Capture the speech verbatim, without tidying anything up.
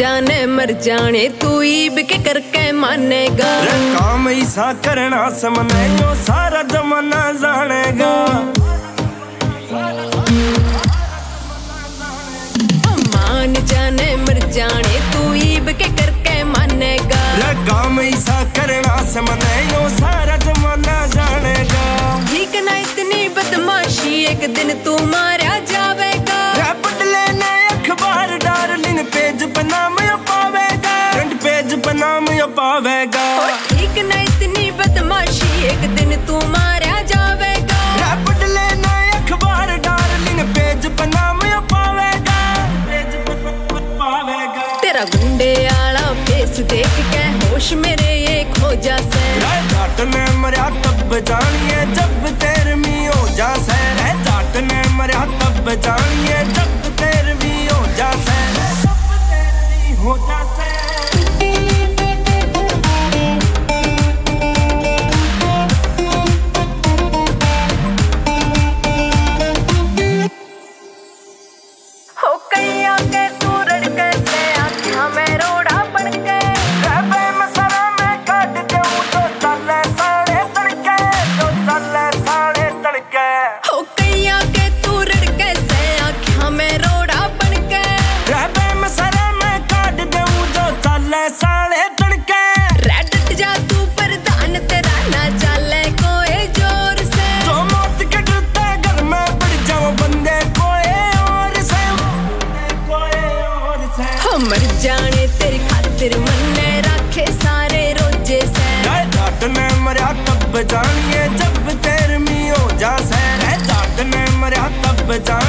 जाने मर जाने तू ईब के करके मानेगा। काम ऐसा करना समने यो सारा जमाना जानेगा। मान जाने मर जाने तू ईब के करके मानेगा। काम ऐसा करना समने यो सारा जमाना जानेगा। ठीक ना इतनी बदमाशी एक दिन तू मारा जावेगा। बदले ने अखबार डार्लिंग पेज पे नाम पावेगा। फ्रंट पेज पे नाम पावेगा। ठीक ना इतनी बदमाशी एक दिन तू मारा जावेगा। बदले ने अखबार डार्लिंग पेज पे नाम पावेगा। पेज पे पावेगा। तेरा गुंडे आला फेस देख के होश मेरे ये खो जासे। जाट ने मरिया तब जानिए जब तेरहवीं हो जासे। जाट ने मरिया तब जानिए जब तेरहवीं हो जासे। जब तेरहवीं हो जासे। हो कैया के तू रड़के से आँखियाँ में रोड़ा बन के। रहबे मसरा में काट दूँ तो चले साढ़े तड़के। तो चले साढ़े तड़के। हो कैया के तू रड़के से आँखियाँ में रोड़ा बन के। रहबे मसरा में काट दूँ तो चले साढ़े तड़के। रट जा तू प्रधान तेरा ना चले कोई जोर से। जो मौत के डरते घर में पड़ जाओ बंदे कोई और से। कोई और से। हो मर जाने तेरी खातिर मन्ने रखे सारे रोजे से। जाट ने मरिया तब जानिए जब तेरहवीं हो जासे। जाट ने मरिया तब जानिए